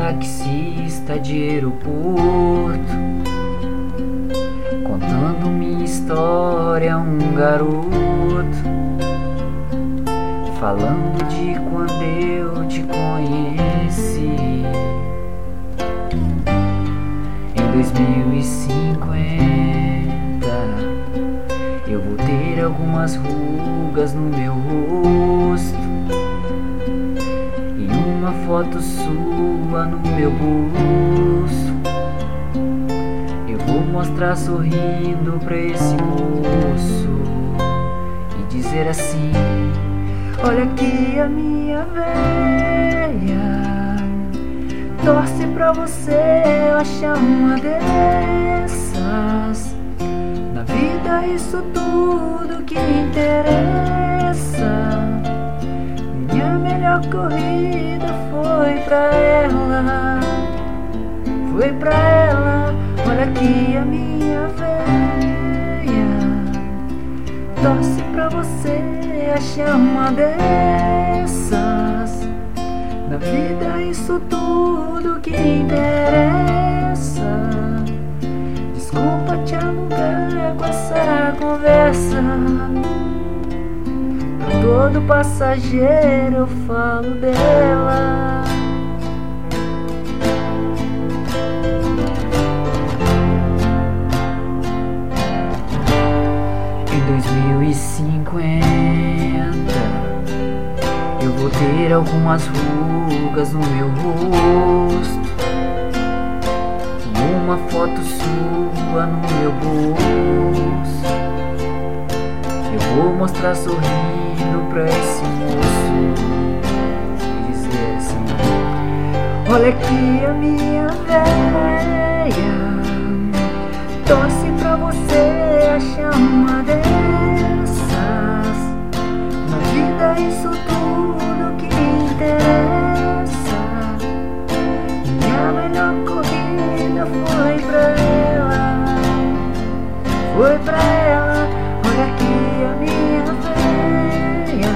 taxista de aeroporto, contando minha história, um garoto, falando de quando eu te conheci. Em 2050 eu vou ter algumas rugas no meu rosto e uma foto sua no meu bolso. Eu vou mostrar sorrindo pra esse moço e dizer assim: olha aqui a minha véia, torce pra você achar uma dessas. Na vida isso tudo que interessa. Minha melhor corrida foi pra ela, foi pra ela. Olha aqui a minha véia, torce pra você achar uma dessas. Na vida isso tudo que interessa. Desculpa te alugar com essa conversa. Pra todo passageiro eu falo dela. Em 2050 eu vou ter algumas rugas no meu rosto e uma foto sua no meu bolso. Eu vou mostrar sorrindo pra esse moço e dizer assim: olha aqui a minha véia, torce pra você achar uma dessas. Na vida isso tudo que interessa. Minha melhor corrida foi pra ela, foi pra ela. Olha aqui a minha véia,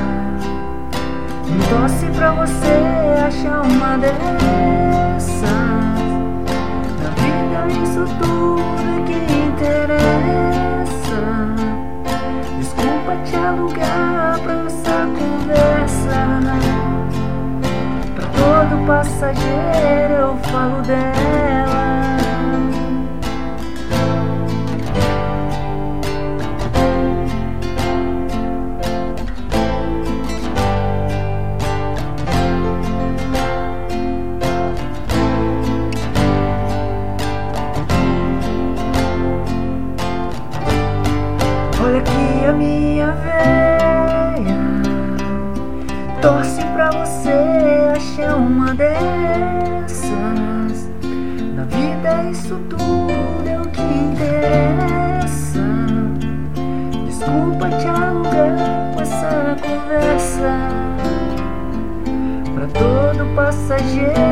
torce pra você achar uma dessas. Na vida isso tudo que interessa. Desculpa te alugar pra essa conversa. Pra todo passageiro eu falo dela. Olha aqui a minha véia, torce pra você achar uma dessas. Na vida isso tudo é o que interessa. Desculpa te alugar com essa conversa. Pra todo passageiro